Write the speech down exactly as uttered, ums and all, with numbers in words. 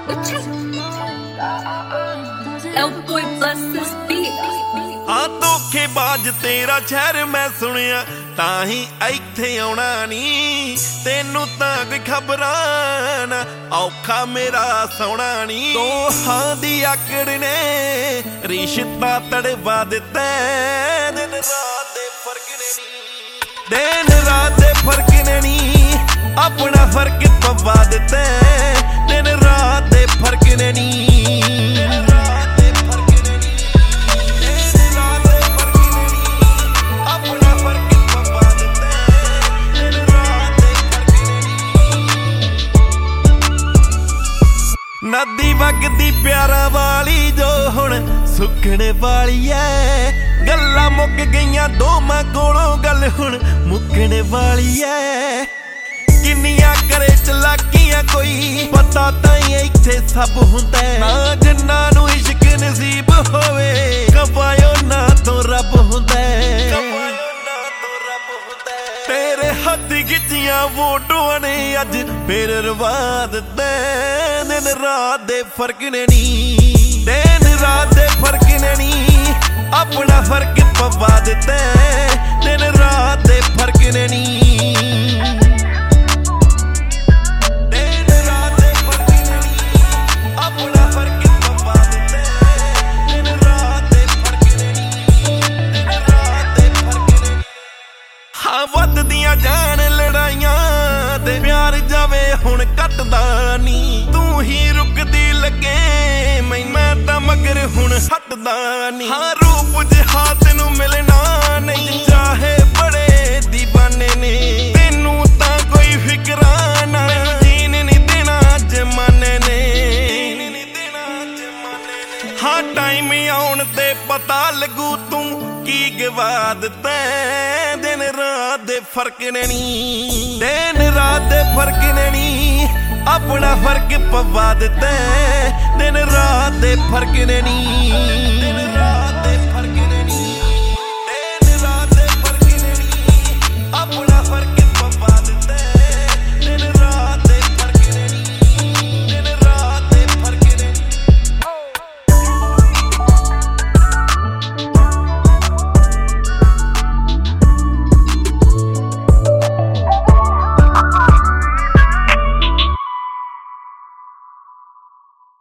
हाँ धोखेबाज तेरा शहर मैं सुनिया ताही इत्थे आउणा नी तेनू तां कोई खबरां ना औखा मेरा सौना नी दोहां दी आकड़ ने रिश्ता तड़वा दिता दिन रात दे फर्क ने नी दिन रात दे फर्क ने नी अपना फर्क पवा दिता दिन रात दे फर्क ने नी नदी वगदी प्यारा वाली जो हुण सुखने वाली है गल्लां मुक गईयां दोवां कोलों गल हुण मुकने वाली है किन्नियां करे चलाकियां कोई पता ताईं इत्थे सब हुंदा ना जिन्नां नूं इश्क नसीब होवे कवायो ना तो रब हुंदा तेरे हथ खिच्चियां फोटोआं ने अज फिर रवा दित्ता दिन रात दे फर्क ने नी दिन रात दे फर्क ने नी अपना फर्क पवा दित्ता दिन रात दे फर्क ने नी दिन रात दे फर्क ने नी अपना फर्क पवा दित्ता दिन रात दे फर्क ने नी दिन रात दे फर्क ने नी हाँ वधदियां जान लड़ाइयां ते प्यार जावे हुण कटदा नी तू ही रुकदी लगे मैं तां मगर हुण हटदा नी हाँ रूप जिहा तैनू मिलना नहीं चाहे बड़े दीवाने ने तैनू तां कोई फिकरा ना जीन नहीं देना जमाने ने हाँ टाइम आउण ते पता लगू तू की गवा दित्ता दिन रात दे फर्क ने नी दिन रात दे फर्क ने नी अपना फर्क पवा दित्ता दिन रात दे फर्क ने नी दिन रात